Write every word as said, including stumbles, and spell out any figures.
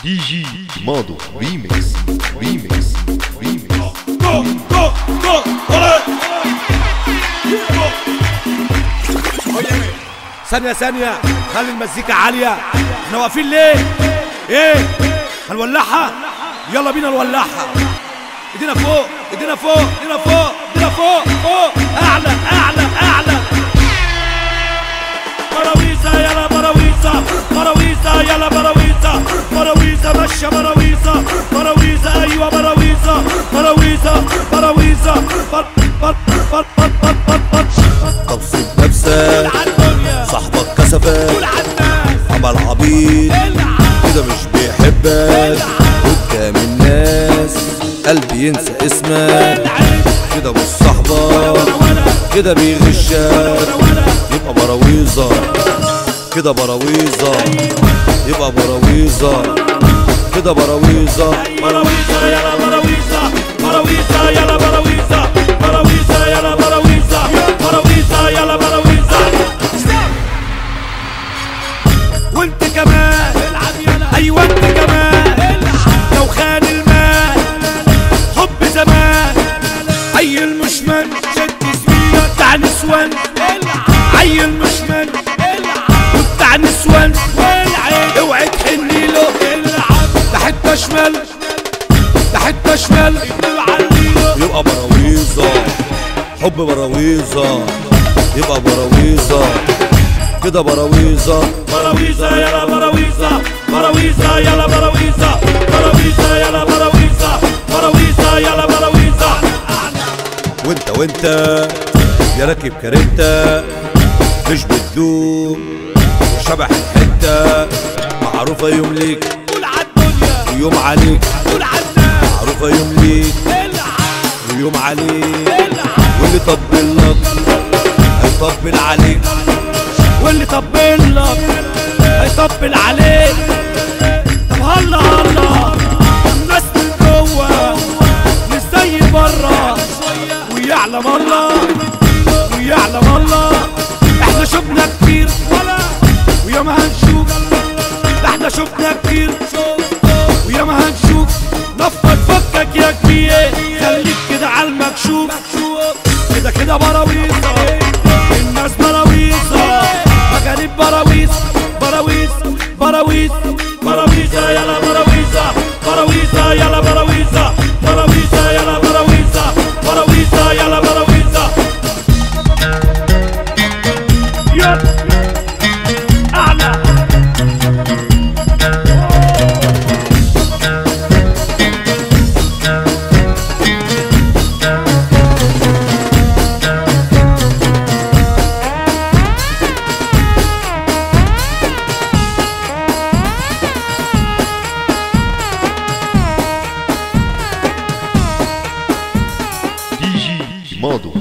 دي جي ماضو ريميكس ريميكس ريميكس جو جو جو ثانية ثانية خلي المزيكا عالية. احنا واقفين ليه؟ ايه؟ هنولعها؟ يلا بينا نولعها. ايدينا فوق ايدينا فوق ايدينا فوق ايدينا فوق فوق اعلى اعلى اعلى. براويزة يلا براويزة براويزة يلا براويزة براويزة ماشية براويزة براويزة ايوه براويزة براويزة براويزة بط بط بط بط بط بط بط. طب سيب نفسك صاحبك كسفك عمل عبيط كده مش بيحبك قدام الناس قلبي ينسى اسمك كده مش صاحبك كده بيغشك يبقى براويزة كده براويزة يبقى براويزة كده براويزة براويزة يلا براويزة براويزة يلا براويزة براويزة يلا براويزة براويزة يلا براويزة. وانت كمان ايوه انت كمان لو خان المال حب زمان عيل مشمن شد سمية بتاع نسوان عيل مشمن وبتاع نسوان اوعي تحني له ده حتة شمال ده حتة شمال يبقى براويزة حب براويزة يبقى براويزة كده براويزة براويزة يلا براويزة براويزة يلا براويزة براويزة يلا براويزة براويزة يلا براويزة. وانت وانت يا راكب كاريتا مش بتدوب شبح الحتة معروفة يوم ليك قول عالدنيا ويوم عليك قول عالناس معروفة يوم ليك ويوم عليك واللي طبل لك هيطبل عليك واللي طبل لك هيطبل عليك. طب هلا هلا الناس من جوه مش زي بره ويعلم الله ويعلم الله احنا شفنا كتير وياما هنشوف ده احنا شفنا كتير وياما هنشوف. نفض فكك يا كبير خليك كده على المكشوف كده كده براويزة الناس براويزة مجانين براويز براويز براويز براويزة يلا براويزة براويزة يلا براويزة براويزة يلا براويزة براويزة يلا براويزة. يلا أعلى دي جي ماضو